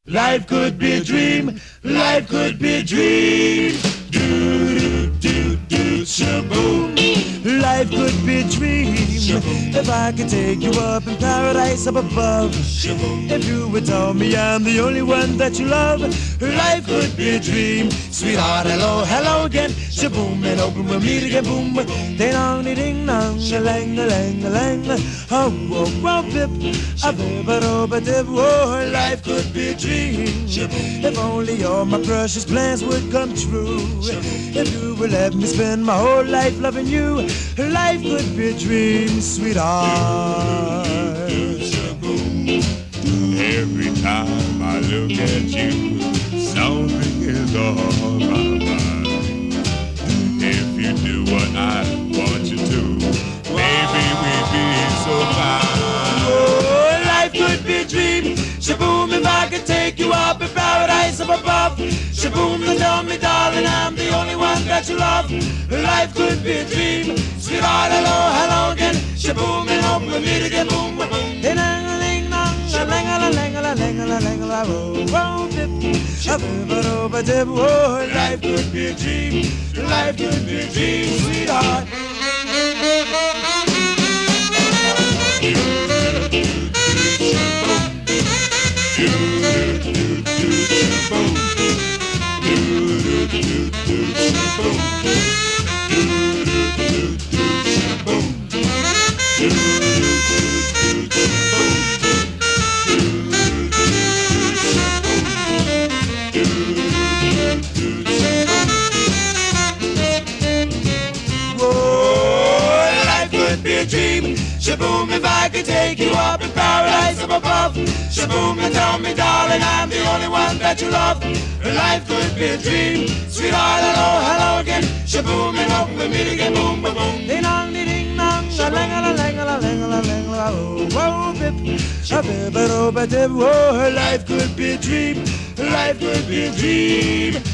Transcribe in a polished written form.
Life could be a dream. Life could be a dream. Do do do do shaboom. Life could be a dream. Shaboom. If I could take you up in paradise up above. Shaboom. If you would tell me I'm the only one that you love. Life could be a dream. Sweetheart, hello, hello again. Shaboom, and open we'll meet again. Boom, ding dong, ding dong, a lang, a lang, a lang. Oh, whoa, whoa, bip, a bip, a dip. Oh, life could be a dream. If only all my precious plans would come true. If you would let me spend my whole life loving you. Life could be a dream, sweetheart. Every time I look at you, something is on my mind. If you do what I want you to, maybe we'd be so fine. Oh, life could be a dream. Shaboom, if I could take you up in paradise up above. Shaboom, and tell me, darling, I'm the only one that you love. Life could be a dream. Sweetheart, hello, hello again. Shaboom, and hope we'll meet again. Boom, boom, boom. Oh, life could be a dream. Life could be a dream, sweetheart. Shaboom, if I could take you up in paradise up above. Shaboom, and tell me, darling, I'm the only one that you love. Life could be a dream. Sweetheart, hello, hello again. Shaboom, and hope we'll meet again. Boom, boom, boom. Ding dong, ding dong, a lang, a lang, a lang, a lang, oh, bip, a bip, a bip, a dip. Oh, life could be a dream. Life could be a dream.